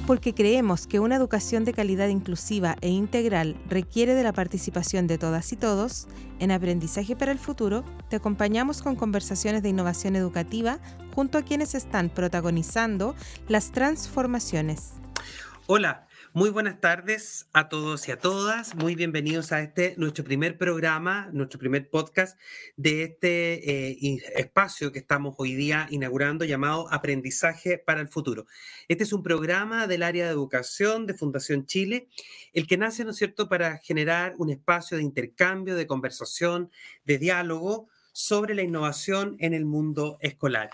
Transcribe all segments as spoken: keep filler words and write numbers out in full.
Porque creemos que una educación de calidad inclusiva e integral requiere de la participación de todas y todos, en Aprendizaje para el Futuro te acompañamos con conversaciones de innovación educativa junto a quienes están protagonizando las transformaciones. Hola, muy buenas tardes a todos y a todas. Muy bienvenidos a este, nuestro primer programa, nuestro primer podcast de este eh, in- espacio que estamos hoy día inaugurando llamado Aprendizaje para el Futuro. Este es un programa del área de educación de Fundación Chile, el que nace, ¿no es cierto?, para generar un espacio de intercambio, de conversación, de diálogo sobre la innovación en el mundo escolar.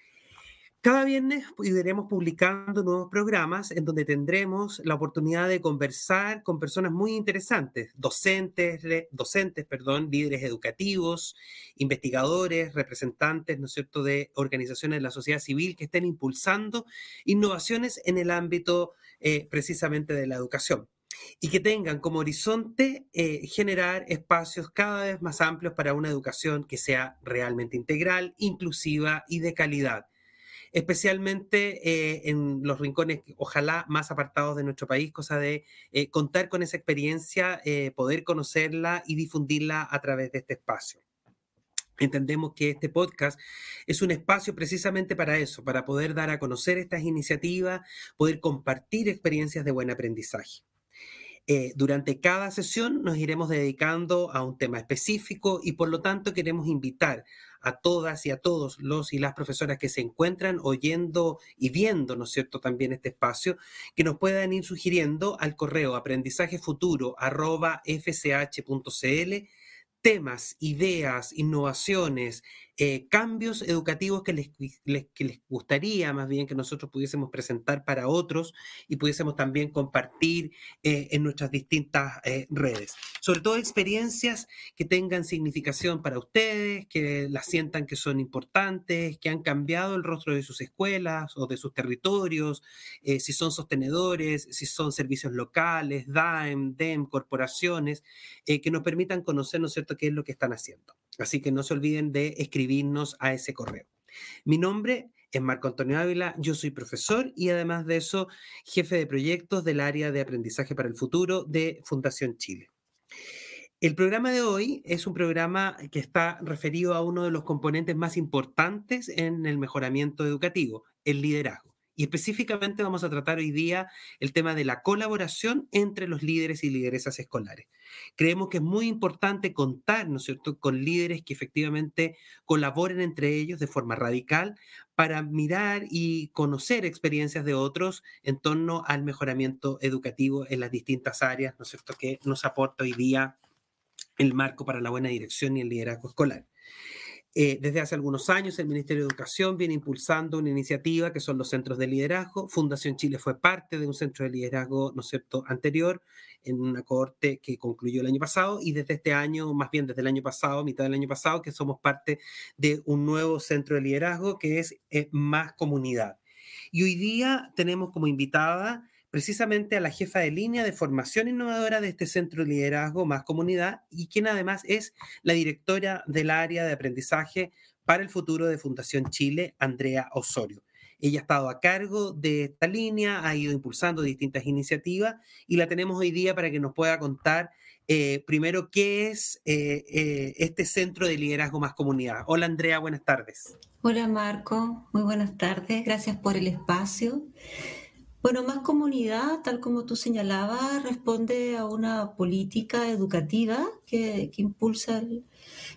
Cada viernes iremos publicando nuevos programas en donde tendremos la oportunidad de conversar con personas muy interesantes, docentes, re- docentes, perdón, líderes educativos, investigadores, representantes, ¿no es cierto?, de organizaciones de la sociedad civil que estén impulsando innovaciones en el ámbito eh, precisamente de la educación y que tengan como horizonte eh, generar espacios cada vez más amplios para una educación que sea realmente integral, inclusiva y de calidad, especialmente eh, en los rincones, ojalá más apartados de nuestro país, cosa de eh, contar con esa experiencia, eh, poder conocerla y difundirla a través de este espacio. Entendemos que este podcast es un espacio precisamente para eso, para poder dar a conocer estas iniciativas, poder compartir experiencias de buen aprendizaje. Eh, durante cada sesión nos iremos dedicando a un tema específico y por lo tanto queremos invitar a todas y a todos los y las profesoras que se encuentran oyendo y viendo, ¿no es cierto?, también este espacio, que nos puedan ir sugiriendo al correo aprendizajefuturo arroba f c h punto c l temas, ideas, innovaciones, eh, cambios educativos que les, les- que les gustaría más bien que nosotros pudiésemos presentar para otros y pudiésemos también compartir eh, en nuestras distintas eh, redes. Sobre todo experiencias que tengan significación para ustedes, que las sientan que son importantes, que han cambiado el rostro de sus escuelas o de sus territorios, eh, si son sostenedores, si son servicios locales, D A E M, D E M, corporaciones, eh, que nos permitan conocer, ¿no es cierto?, qué es lo que están haciendo. Así que no se olviden de escribirnos a ese correo. Mi nombre es Marco Antonio Ávila, yo soy profesor y además de eso, jefe de proyectos del área de aprendizaje para el futuro de Fundación Chile. El programa de hoy es un programa que está referido a uno de los componentes más importantes en el mejoramiento educativo, el liderazgo. Y específicamente vamos a tratar hoy día el tema de la colaboración entre los líderes y lideresas escolares. Creemos que es muy importante contar, ¿no es cierto?, con líderes que efectivamente colaboren entre ellos de forma radical para mirar y conocer experiencias de otros en torno al mejoramiento educativo en las distintas áreas, ¿no es cierto?, que nos aporta hoy día el marco para la buena dirección y el liderazgo escolar. Eh, desde hace algunos años el Ministerio de Educación viene impulsando una iniciativa que son los centros de liderazgo. Fundación Chile fue parte de un centro de liderazgo, ¿no es cierto?, anterior, en una cohorte que concluyó el año pasado, y desde este año, más bien desde el año pasado, mitad del año pasado, que somos parte de un nuevo centro de liderazgo que es eh, Más Comunidad. Y hoy día tenemos como invitada precisamente a la jefa de línea de formación innovadora de este centro de liderazgo Más Comunidad, y quien además es la directora del área de aprendizaje para el futuro de Fundación Chile, Andrea Osorio. Ella ha estado a cargo de esta línea, ha ido impulsando distintas iniciativas y la tenemos hoy día para que nos pueda contar eh, primero qué es eh, eh, este centro de liderazgo Más Comunidad. Hola Andrea, buenas tardes. Hola Marco, muy buenas tardes, gracias por el espacio. Bueno, Más Comunidad, tal como tú señalabas, responde a una política educativa que, que impulsa el,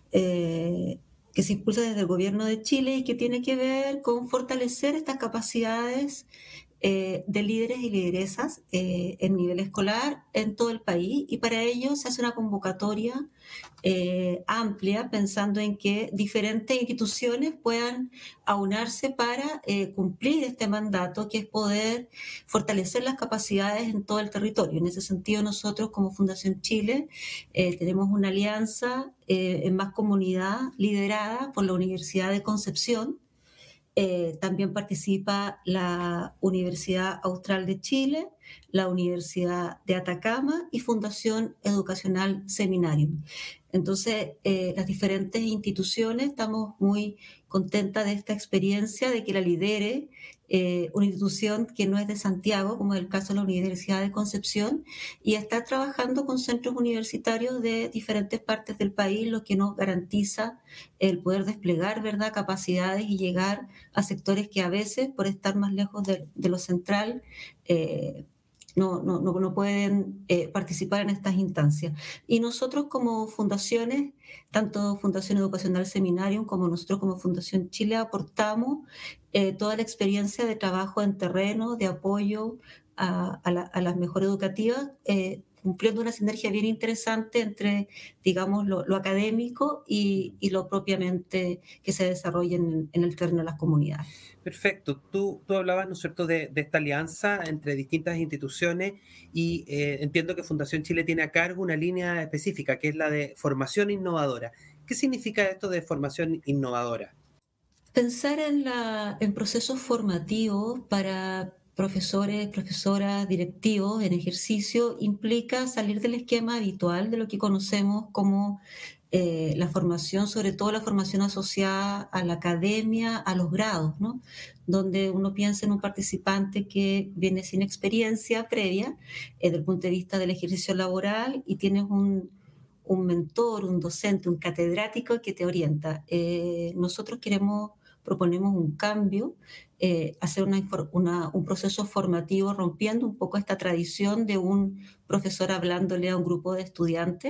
eh, que se impulsa desde el Gobierno de Chile y que tiene que ver con fortalecer estas capacidades eh, de líderes y lideresas eh, en nivel escolar en todo el país, y para ello se hace una convocatoria eh, amplia, pensando en que diferentes instituciones puedan aunarse para eh, cumplir este mandato, que es poder fortalecer las capacidades en todo el territorio. En ese sentido, nosotros como Fundación Chile eh, tenemos una alianza eh, en Más Comunidad liderada por la Universidad de Concepción. Eh, también participa la Universidad Austral de Chile, la Universidad de Atacama y Fundación Educacional Seminarium. Entonces, eh, las diferentes instituciones estamos muy contentas de esta experiencia, de que la lidere eh, una institución que no es de Santiago, como es el caso de la Universidad de Concepción, y está trabajando con centros universitarios de diferentes partes del país, lo que nos garantiza el poder desplegar, ¿verdad?, capacidades y llegar a sectores que a veces, por estar más lejos de, de lo central, eh, no, no, no, no pueden eh, participar en estas instancias. Y nosotros como fundaciones, tanto Fundación Educacional Seminarium como nosotros como Fundación Chile, aportamos eh, toda la experiencia de trabajo en terreno, de apoyo a, a, la, a las mejores educativas, eh, cumpliendo una sinergia bien interesante entre, digamos, lo, lo académico y, y lo propiamente que se desarrolla en, en el terreno de las comunidades. Perfecto. Tú, tú hablabas, ¿no es cierto?, de, de esta alianza entre distintas instituciones y eh, entiendo que Fundación Chile tiene a cargo una línea específica, que es la de formación innovadora. ¿Qué significa esto de formación innovadora? Pensar en, la, en procesos formativos para profesores, profesoras, directivos en ejercicio implica salir del esquema habitual de lo que conocemos como eh, la formación, sobre todo la formación asociada a la academia, a los grados, ¿no? Donde uno piensa en un participante que viene sin experiencia previa eh, desde el punto de vista del ejercicio laboral y tienes un, un mentor, un docente, un catedrático que te orienta. Eh, nosotros queremos, proponemos un cambio, eh, hacer una, una, un proceso formativo rompiendo un poco esta tradición de un profesor hablándole a un grupo de estudiantes,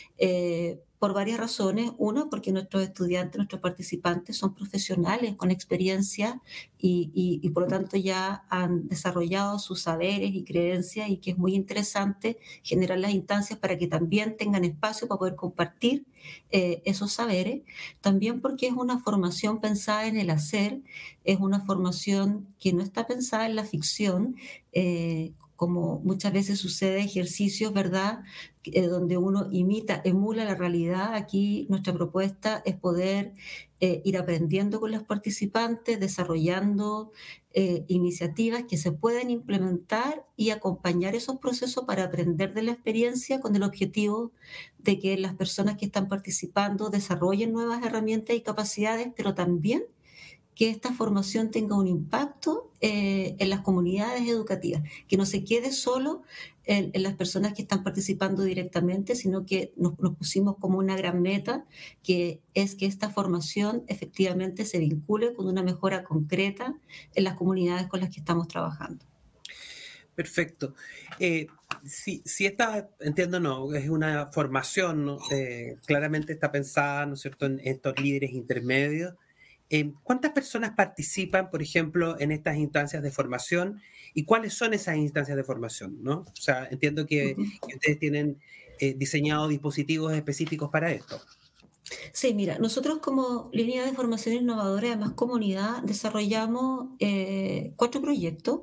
eh, por varias razones. Una, porque nuestros estudiantes, nuestros participantes son profesionales con experiencia y, y, y por lo tanto ya han desarrollado sus saberes y creencias, y que es muy interesante generar las instancias para que también tengan espacio para poder compartir eh, esos saberes. También porque es una formación pensada en el hacer, es una formación que no está pensada en la ficción, eh, como muchas veces sucede, ejercicios, ¿verdad?, eh, donde uno imita, emula la realidad. Aquí nuestra propuesta es poder eh, ir aprendiendo con los participantes, desarrollando eh, iniciativas que se pueden implementar y acompañar esos procesos para aprender de la experiencia, con el objetivo de que las personas que están participando desarrollen nuevas herramientas y capacidades, pero también que esta formación tenga un impacto eh, en las comunidades educativas, que no se quede solo en, en las personas que están participando directamente, sino que nos, nos pusimos como una gran meta, que es que esta formación efectivamente se vincule con una mejora concreta en las comunidades con las que estamos trabajando. Perfecto. Eh, si, si esta, entiendo, no, es una formación, ¿no? Eh, claramente está pensada, ¿no es cierto?, en estos líderes intermedios. Eh, ¿Cuántas personas participan, por ejemplo, en estas instancias de formación y cuáles son esas instancias de formación, ¿no? O sea, entiendo que, Uh-huh. que ustedes tienen eh, diseñado dispositivos específicos para esto. Sí, mira, nosotros como línea de formación innovadora, además comunidad, desarrollamos eh, cuatro proyectos.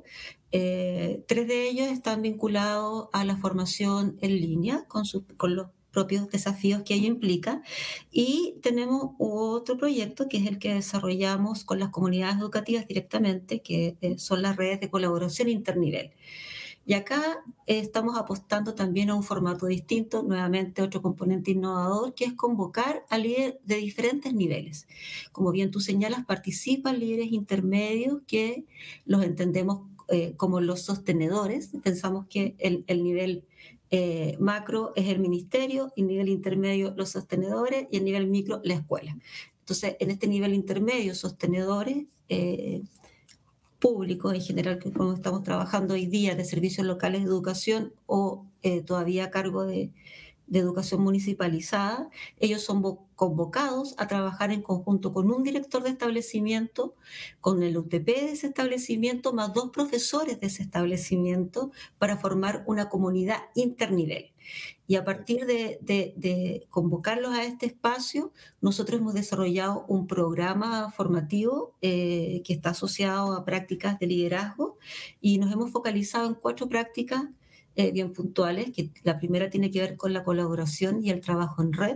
Eh, tres de ellos están vinculados a la formación en línea, con, sus, con los propios desafíos que ello implica. Y tenemos otro proyecto que es el que desarrollamos con las comunidades educativas directamente, que eh, son las redes de colaboración internivel. Y acá eh, estamos apostando también a un formato distinto, nuevamente otro componente innovador, que es convocar a líderes de diferentes niveles. Como bien tú señalas, participan líderes intermedios que los entendemos eh, como los sostenedores. Pensamos que el, el nivel eh, macro es el ministerio, el nivel intermedio los sostenedores y el nivel micro la escuela. Entonces, en este nivel intermedio, sostenedores, eh, públicos en general, que como estamos trabajando hoy día, de servicios locales de educación o eh, todavía a cargo de, de educación municipalizada, ellos son convocados a trabajar en conjunto con un director de establecimiento, con el U T P de ese establecimiento, más dos profesores de ese establecimiento, para formar una comunidad internivel. Y a partir de, de, de convocarlos a este espacio, nosotros hemos desarrollado un programa formativo eh, que está asociado a prácticas de liderazgo, y nos hemos focalizado en cuatro prácticas eh, bien puntuales, que la primera tiene que ver con la colaboración y el trabajo en red.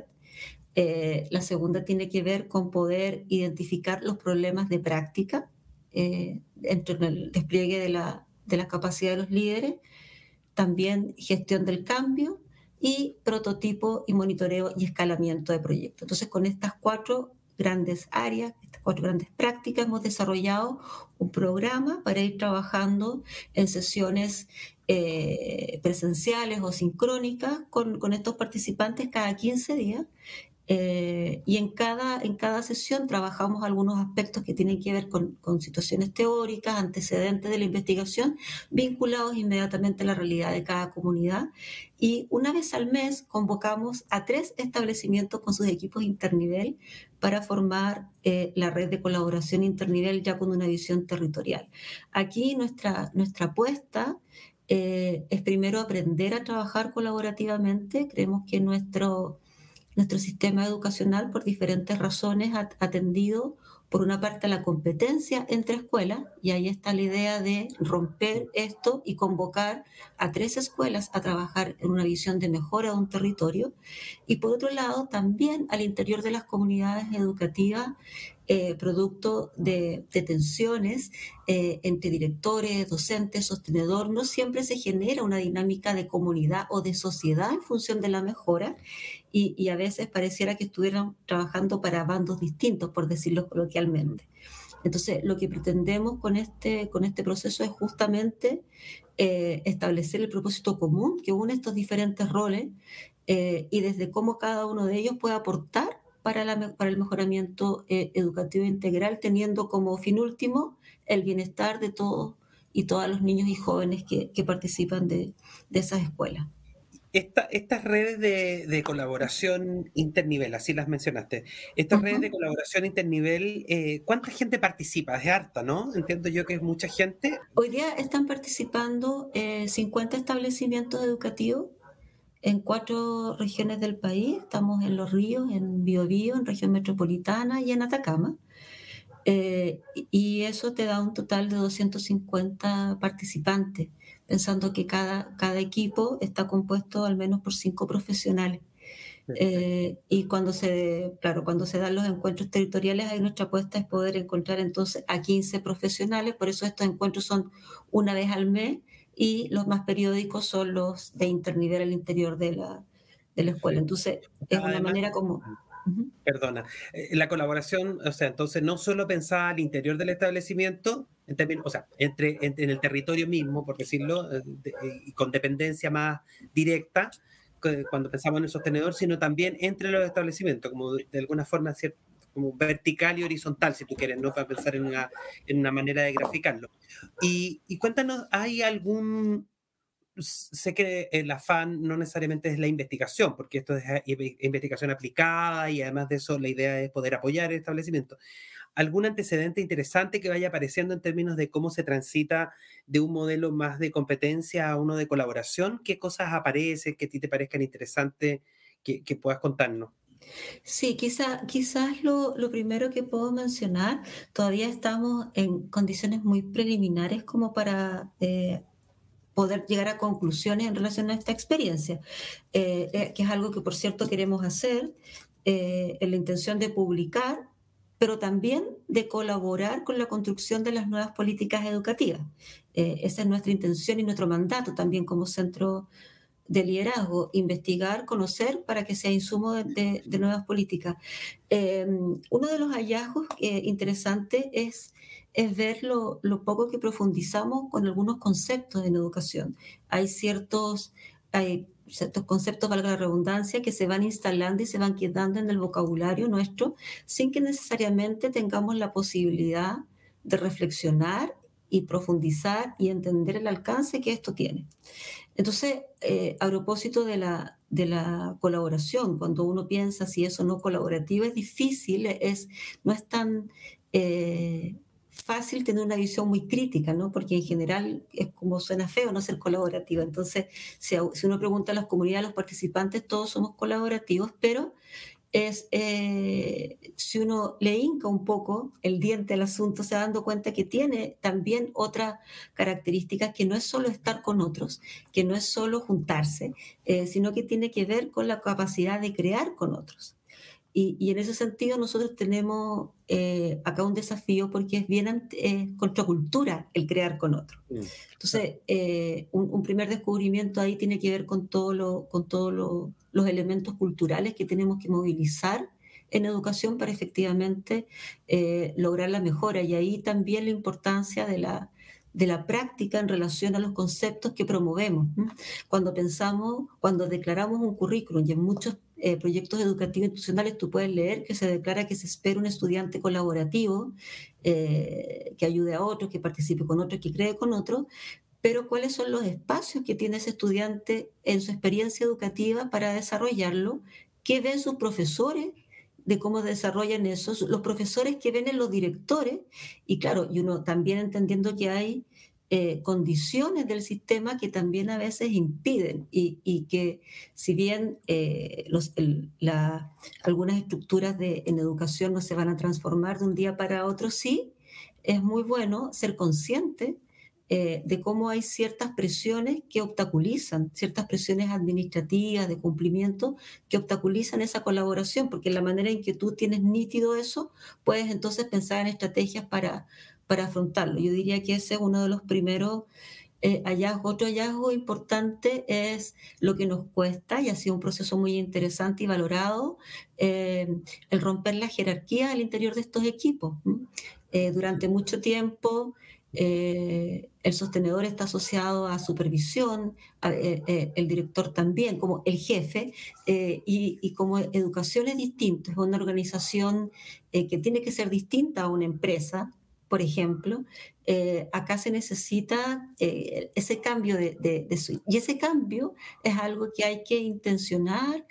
Eh, la segunda tiene que ver con poder identificar los problemas de práctica eh, dentro del despliegue de la, de la capacidad de los líderes. También gestión del cambio y prototipo y monitoreo y escalamiento de proyectos. Entonces, con estas cuatro grandes áreas, estas cuatro grandes prácticas, hemos desarrollado un programa para ir trabajando en sesiones eh, presenciales o sincrónicas con, con estos participantes cada quince días. Eh, y en cada, en cada sesión trabajamos algunos aspectos que tienen que ver con, con situaciones teóricas, antecedentes de la investigación, vinculados inmediatamente a la realidad de cada comunidad. Y una vez al mes convocamos a tres establecimientos con sus equipos internivel para formar eh, la red de colaboración internivel ya con una visión territorial. Aquí nuestra, nuestra apuesta eh, es primero aprender a trabajar colaborativamente. Creemos que nuestro Nuestro sistema educacional, por diferentes razones, ha atendido, por una parte, la competencia entre escuelas, y ahí está la idea de romper esto y convocar a tres escuelas a trabajar en una visión de mejora de un territorio. Y por otro lado, también al interior de las comunidades educativas, eh, producto de, de tensiones eh, entre directores, docentes, sostenedor, no siempre se genera una dinámica de comunidad o de sociedad en función de la mejora, y, y a veces pareciera que estuvieran trabajando para bandos distintos, por decirlo coloquialmente. Entonces, lo que pretendemos con este, con este proceso es justamente eh, establecer el propósito común que une estos diferentes roles eh, y desde cómo cada uno de ellos puede aportar para, la, para el mejoramiento eh, educativo integral, teniendo como fin último el bienestar de todos y todos los niños y jóvenes que, que participan de, de esas escuelas. Esta, estas redes de, de colaboración internivel, así las mencionaste, estas uh-huh. redes de colaboración internivel, eh, ¿cuánta gente participa? Es harta, ¿no? Entiendo yo que es mucha gente. Hoy día están participando eh, cincuenta establecimientos educativos en cuatro regiones del país. Estamos en Los Ríos, en Biobío, en región metropolitana y en Atacama. Eh, y eso te da un total de doscientos cincuenta participantes, pensando que cada, cada equipo está compuesto al menos por cinco profesionales. Eh, y cuando se, claro, cuando se dan los encuentros territoriales, ahí nuestra apuesta es poder encontrar entonces a quince profesionales. Por eso estos encuentros son una vez al mes, y los más periódicos son los de internivel al interior de la, de la escuela. Entonces, es una Además, manera como... Uh-huh. Perdona, eh, la colaboración, o sea, entonces no solo pensaba al interior del establecimiento, en términos, o sea, entre, en, en el territorio mismo, por decirlo, eh, de, y con dependencia más directa, que, cuando pensamos en el sostenedor, sino también entre los establecimientos, como de, de alguna forma, cierto, como vertical y horizontal, si tú quieres, ¿no? Para pensar en una, en una manera de graficarlo. Y, y cuéntanos, ¿hay algún... Sé que el afán no necesariamente es la investigación, porque esto es investigación aplicada y además de eso la idea es poder apoyar el establecimiento. ¿Algún antecedente interesante que vaya apareciendo en términos de cómo se transita de un modelo más de competencia a uno de colaboración? ¿Qué cosas aparecen que a ti te parezcan interesantes que, que puedas contarnos? Sí, quizá, quizás lo, lo primero que puedo mencionar, todavía estamos en condiciones muy preliminares como para... Eh, poder llegar a conclusiones en relación a esta experiencia, eh, eh, que es algo que, por cierto, queremos hacer eh, en la intención de publicar, pero también de colaborar con la construcción de las nuevas políticas educativas. Eh, esa es nuestra intención y nuestro mandato también como centro de liderazgo: investigar, conocer para que sea insumo de, de, de nuevas políticas. Eh, uno de los hallazgos eh, interesantes es, es ver lo, lo poco que profundizamos con algunos conceptos en educación. Hay ciertos, hay ciertos conceptos, valga la redundancia, que se van instalando y se van quedando en el vocabulario nuestro sin que necesariamente tengamos la posibilidad de reflexionar y profundizar y entender el alcance que esto tiene. Entonces, eh, a propósito de la, de la colaboración, cuando uno piensa si eso no es colaborativo, es difícil, es, no es tan eh, fácil tener una visión muy crítica, ¿no? Porque en general es como suena feo no ser colaborativa. Entonces, si, si uno pregunta a las comunidades, a los participantes, todos somos colaborativos, pero es, eh, si uno le hinca un poco el diente al asunto, se va dando cuenta que tiene también otras características, que no es solo estar con otros, que no es solo juntarse, eh, sino que tiene que ver con la capacidad de crear con otros. Y, y en ese sentido nosotros tenemos eh, acá un desafío, porque es bien eh, contracultura el crear con otro. Entonces, eh, un, un primer descubrimiento ahí tiene que ver con todos lo, con todo lo, los elementos culturales que tenemos que movilizar en educación para efectivamente eh, lograr la mejora. Y ahí también la importancia de la, de la práctica en relación a los conceptos que promovemos. ¿m? Cuando pensamos, cuando declaramos un currículum, y en muchos eh, proyectos educativos institucionales tú puedes leer que se declara que se espera un estudiante colaborativo, eh, que ayude a otros, que participe con otros, que cree con otros, pero cuáles son los espacios que tiene ese estudiante en su experiencia educativa para desarrollarlo, qué ven sus profesores de cómo desarrollan eso, los profesores que ven en los directores, y claro, y uno también entendiendo que hay eh, condiciones del sistema que también a veces impiden, y, y que si bien eh, los, el, la, algunas estructuras de, en educación no se van a transformar de un día para otro, sí, es muy bueno ser consciente eh, de cómo hay ciertas presiones que obstaculizan, ciertas presiones administrativas de cumplimiento que obstaculizan esa colaboración, porque en la manera en que tú tienes nítido eso, puedes entonces pensar en estrategias para, para afrontarlo. Yo diría que ese es uno de los primeros eh, hallazgos. Otro hallazgo importante es lo que nos cuesta, y ha sido un proceso muy interesante y valorado, eh, el romper la jerarquía al interior de estos equipos. Eh, durante mucho tiempo eh, el sostenedor está asociado a supervisión, a, eh, eh, el director también, como el jefe, eh, y, y como educación es distinto, es una organización eh, que tiene que ser distinta a una empresa, por ejemplo, eh, acá se necesita eh, ese cambio de, de, de su, y ese cambio es algo que hay que intencionar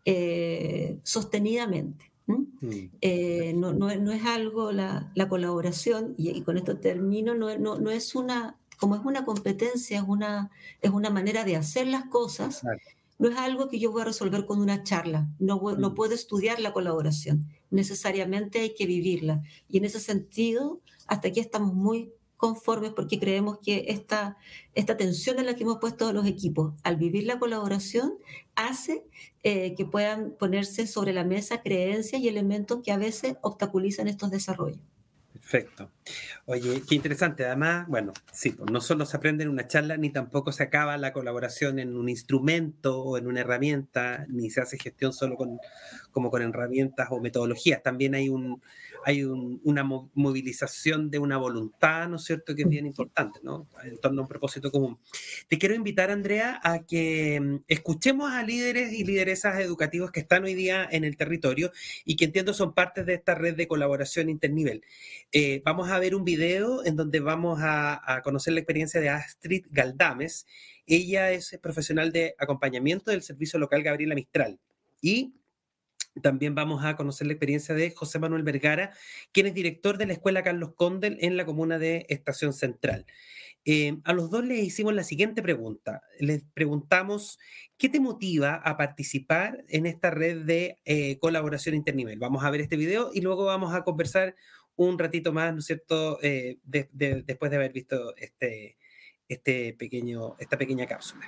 eh, sostenidamente. ¿Mm? Eh, no, no, no es algo, la, la colaboración, y, y con esto termino, no, no, no es una, como es una competencia, es una, es una manera de hacer las cosas, Claro. no es algo que yo voy a resolver con una charla, no, no puedo estudiar la colaboración, necesariamente hay que vivirla, y en ese sentido, hasta aquí estamos muy conformes porque creemos que esta, esta tensión en la que hemos puesto a los equipos al vivir la colaboración hace eh, que puedan ponerse sobre la mesa creencias y elementos que a veces obstaculizan estos desarrollos. Perfecto. Oye, qué interesante. Además, bueno, sí, pues no solo se aprende en una charla, ni tampoco se acaba la colaboración en un instrumento o en una herramienta, ni se hace gestión solo con, como con herramientas o metodologías. También hay, un, hay un, una movilización de una voluntad, ¿no es cierto?, que es bien importante, ¿no?, en torno a un propósito común. Te quiero invitar, Andrea, a que escuchemos a líderes y lideresas educativos que están hoy día en el territorio y que entiendo son parte de esta red de colaboración internivel. Eh, vamos a ver un video en donde vamos a, a conocer la experiencia de Astrid Galdames. Ella es profesional de acompañamiento del Servicio Local Gabriela Mistral. Y también vamos a conocer la experiencia de José Manuel Vergara, quien es director de la Escuela Carlos Condel en la comuna de Estación Central. Eh, a los dos les hicimos la siguiente pregunta. Les preguntamos, ¿qué te motiva a participar en esta red de eh, colaboración internivel? Vamos a ver este video y luego vamos a conversar un ratito más, ¿no es cierto?, eh, de, de, después de haber visto este, este pequeño, esta pequeña cápsula.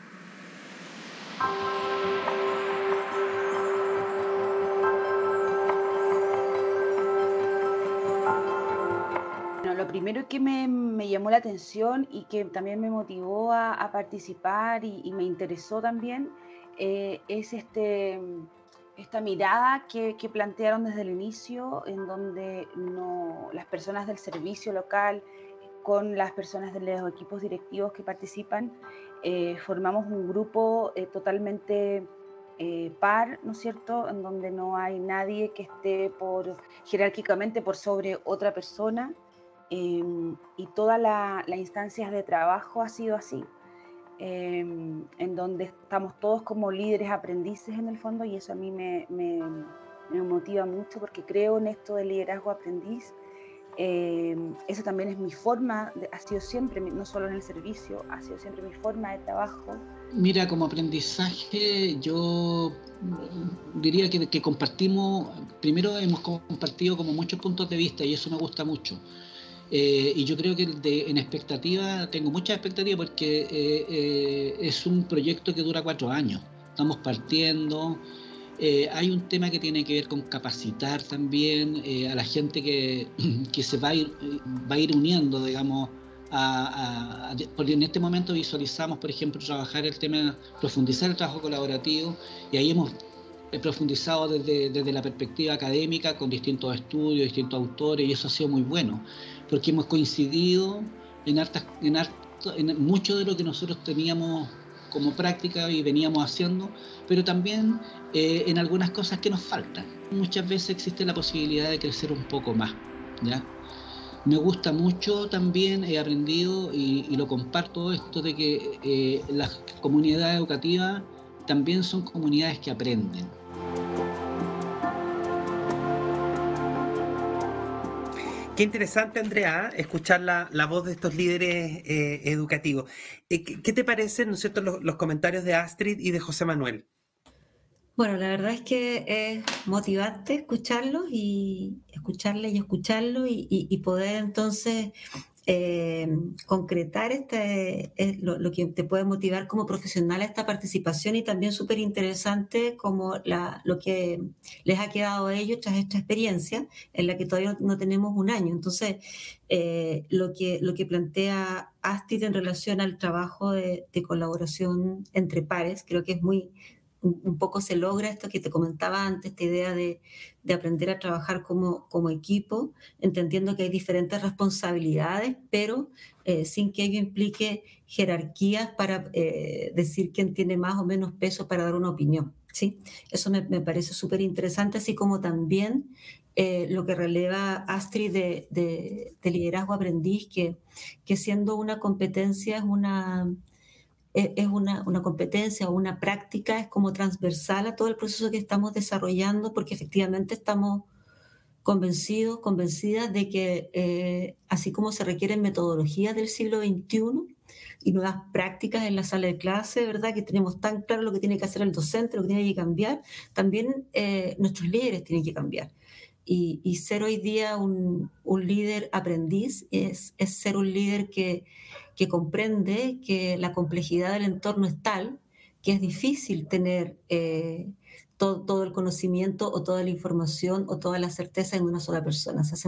Bueno, lo primero que me, me llamó la atención y que también me motivó a, a participar y, y me interesó también eh, es este... esta mirada que, que plantearon desde el inicio, en donde no, las personas del servicio local con las personas de los equipos directivos que participan, eh, formamos un grupo eh, totalmente eh, par, ¿no es cierto?, en donde no hay nadie que esté por, jerárquicamente por sobre otra persona, eh, y todas la, las instancias de trabajo ha sido así. Eh, en donde estamos todos como líderes aprendices en el fondo, y eso a mí me, me, me motiva mucho porque creo en esto del liderazgo aprendiz. Eh, eso también es mi forma, de, ha sido siempre, no solo en el servicio, ha sido siempre mi forma de trabajo. Mira, como aprendizaje yo diría que, que compartimos, primero hemos compartido como muchos puntos de vista y eso me gusta mucho. Eh, y yo creo que de, en expectativa, tengo mucha expectativa porque eh, eh, es un proyecto que dura cuatro años. Estamos partiendo. Eh, hay un tema que tiene que ver con capacitar también eh, a la gente que, que se va a, ir, va a ir uniendo, digamos, a, a, porque en este momento visualizamos, por ejemplo, trabajar el tema, profundizar el trabajo colaborativo, y ahí hemos he profundizado desde, desde la perspectiva académica con distintos estudios, distintos autores, y eso ha sido muy bueno, porque hemos coincidido en, hartas, en, harto, en mucho de lo que nosotros teníamos como práctica y veníamos haciendo, pero también eh, en algunas cosas que nos faltan. Muchas veces existe la posibilidad de crecer un poco más, ¿ya? Me gusta mucho también, he aprendido y, y lo comparto esto de que eh, las comunidades educativas también son comunidades que aprenden. Qué interesante, Andrea, escuchar la, la voz de estos líderes eh, educativos. Eh, ¿qué, ¿Qué te parecen, ¿no es cierto?, los, los comentarios de Astrid y de José Manuel? Bueno, la verdad es que es motivante escucharlos y escucharle y escucharlo y, y, y poder entonces eh, concretar este, eh, lo, lo que te puede motivar como profesional a esta participación, y también súper interesante como la, lo que les ha quedado a ellos tras esta experiencia en la que todavía no tenemos un año. Entonces, eh, lo, que, lo que plantea Astrid en relación al trabajo de, de colaboración entre pares, creo que es muy... un poco se logra esto que te comentaba antes, esta idea de, de aprender a trabajar como, como equipo, entendiendo que hay diferentes responsabilidades, pero eh, sin que ello implique jerarquías para eh, decir quién tiene más o menos peso para dar una opinión, ¿sí? Eso me, me parece súper interesante, así como también eh, lo que releva Astrid de, de, de liderazgo aprendiz, que, que siendo una competencia es una... es una, una competencia o una práctica, es como transversal a todo el proceso que estamos desarrollando, porque efectivamente estamos convencidos, convencidas de que eh, así como se requieren metodologías del siglo veintiuno y nuevas prácticas en la sala de clase, ¿verdad?, que tenemos tan claro lo que tiene que hacer el docente, lo que tiene que cambiar, también eh, nuestros líderes tienen que cambiar. Y, y ser hoy día un, un líder aprendiz es, es ser un líder que, que comprende que la complejidad del entorno es tal que es difícil tener eh, todo, todo el conocimiento o toda la información o toda la certeza en una sola persona. Se hace